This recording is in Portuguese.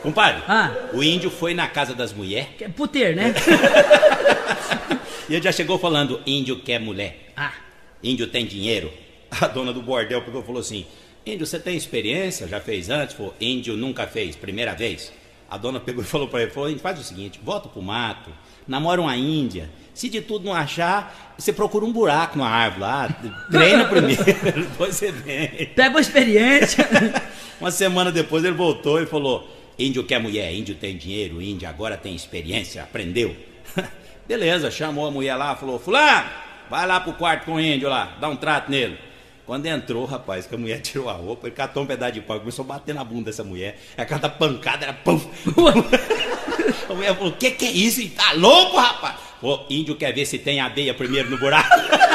Compadre, o índio foi na casa das mulheres. Puteiro, né? E ele já chegou falando, índio quer mulher. Índio tem dinheiro. A dona do bordel pegou e falou assim, índio, você tem experiência? Já fez antes? Falou, índio nunca fez, primeira vez. A dona pegou e falou pra ele, falou, faz o seguinte, volta pro mato, namora uma índia. Se de tudo não achar, você procura um buraco numa árvore lá, treina primeiro, depois você vem. Pega uma experiência. Uma semana depois ele voltou e falou, índio quer mulher, índio tem dinheiro, índio agora tem experiência, aprendeu. Beleza, chamou a mulher lá, falou, fulano, vai lá pro quarto com o índio lá, dá um trato nele. Quando entrou, rapaz, que a mulher tirou a roupa, ele catou um pedaço de pau, começou a bater na bunda dessa mulher. A cada pancada era pum. A mulher falou, que é isso? Tá louco, rapaz? Pô, índio quer ver se tem areia primeiro no buraco.